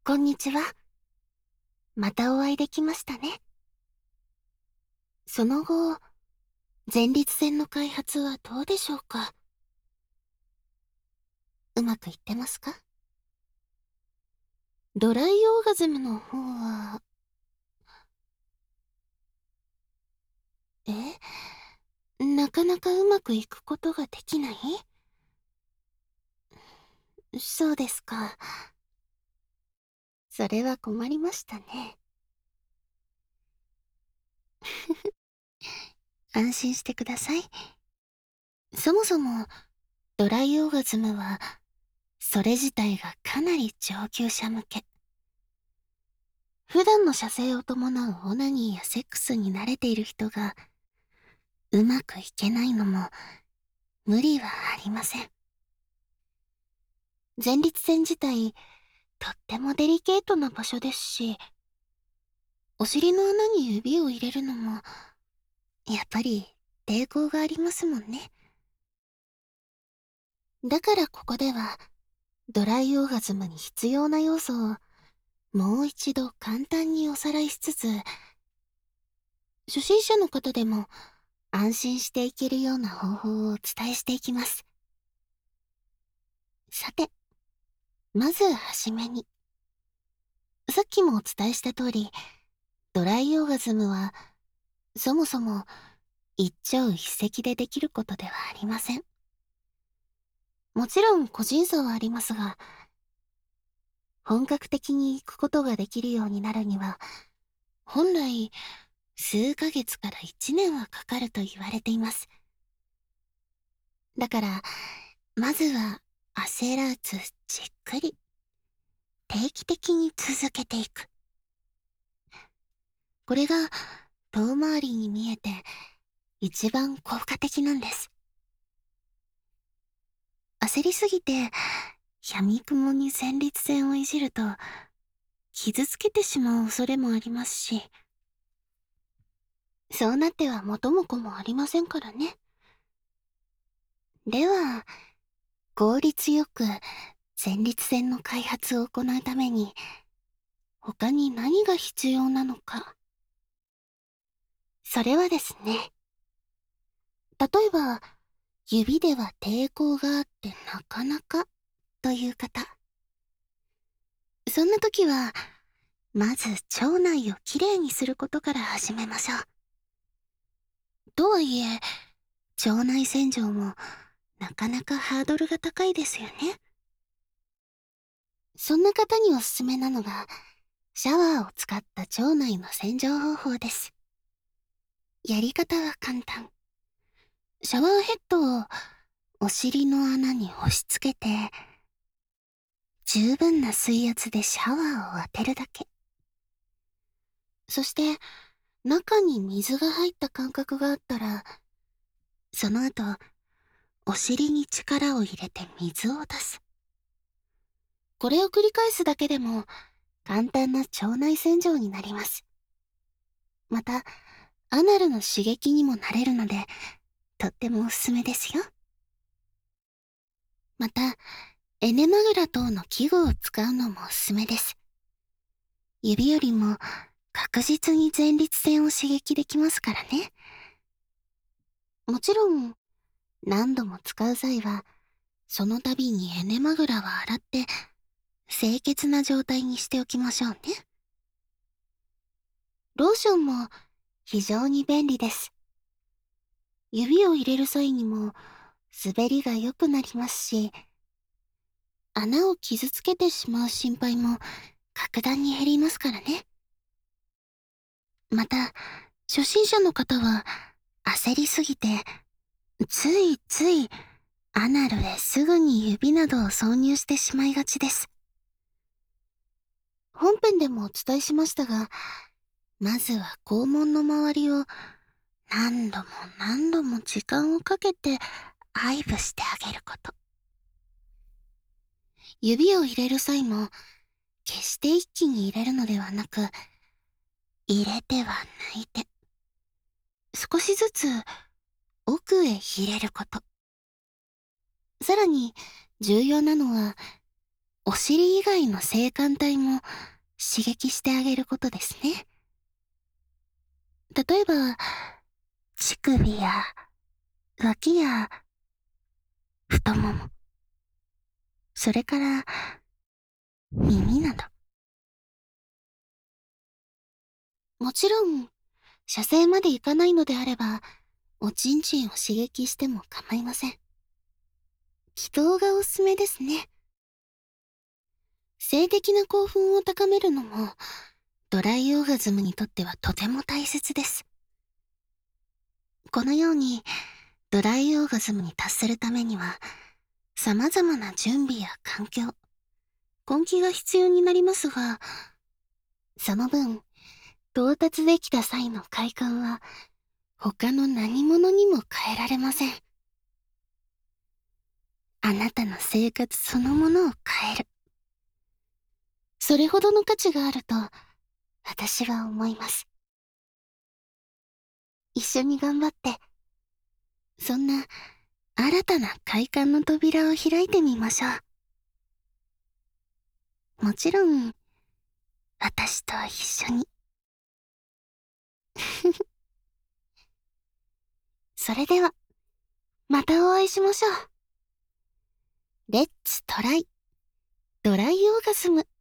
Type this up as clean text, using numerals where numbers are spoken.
こんにちは。またお会いできましたね。その後、前立腺の開発はどうでしょうか？うまくいってますか？ドライオーガズムの方は、なかなかうまくいくことができない？そうですか。それは困りましたね。安心してください。そもそも、ドライオーガズムは、それ自体がかなり上級者向け。普段の射精を伴うオナニーやセックスに慣れている人が、うまくいけないのも、無理はありません。前立腺自体、とってもデリケートな場所ですし、お尻の穴に指を入れるのも、やっぱり抵抗がありますもんね。だからここでは、ドライオーガズムに必要な要素を、もう一度簡単におさらいしつつ、初心者の方でも安心していけるような方法をお伝えしていきます。さて、まずはじめに、さっきもお伝えした通り、ドライオーガズムは、そもそも一朝一夕でできることではありません。もちろん個人差はありますが、本格的に行くことができるようになるには、本来、数ヶ月から1年はかかると言われています。だから、まずは焦らずじっくり、定期的に続けていく。これが遠回りに見えて一番効果的なんです。焦りすぎて、闇雲に前立腺をいじると、傷つけてしまう恐れもありますし、そうなっては元も子もありませんからね。では、効率よく前立腺の開発を行うために、他に何が必要なのか。それはですね、例えば、指では抵抗があってなかなかという方。そんな時は、まず腸内をきれいにすることから始めましょう。とはいえ、腸内洗浄もなかなかハードルが高いですよね。そんな方におすすめなのが、シャワーを使った腸内の洗浄方法です。やり方は簡単。シャワーヘッドをお尻の穴に押し付けて、十分な水圧でシャワーを当てるだけ。そして、中に水が入った感覚があったら、その後、お尻に力を入れて水を出す。これを繰り返すだけでも、簡単な腸内洗浄になります。また、アナルの刺激にもなれるので、とってもおすすめですよ。また、エネマグラ等の器具を使うのもおすすめです。指よりも確実に前立腺を刺激できますからね。もちろん、何度も使う際は、その度にエネマグラは洗って、清潔な状態にしておきましょうね。ローションも非常に便利です。指を入れる際にも滑りが良くなりますし、穴を傷つけてしまう心配も格段に減りますからね。また、初心者の方は焦りすぎて、ついついアナルへすぐに指などを挿入してしまいがちです。本編でもお伝えしましたが、まずは肛門の周りを何度も何度も時間をかけて愛撫してあげること。指を入れる際も、決して一気に入れるのではなく、入れては抜いて、少しずつ奥へ入れること。さらに重要なのは、 お尻以外の性感帯も刺激してあげることですね。例えば、乳首や脇や太もも、それから耳など。もちろん、射精までいかないのであれば、おちんちんを刺激しても構いません。気筒がおすすめですね。性的な興奮を高めるのも、ドライオーガズムにとってはとても大切です。このように、ドライオーガズムに達するためには、様々な準備や環境、根気が必要になりますが、その分、到達できた際の快感は、他の何者にも変えられません。あなたの生活そのものを変える。それほどの価値があると、私は思います。一緒に頑張って、そんな新たな快感の扉を開いてみましょう。もちろん、私と一緒に。それでは、またお会いしましょう。レッツトライ、ドライオーガズム。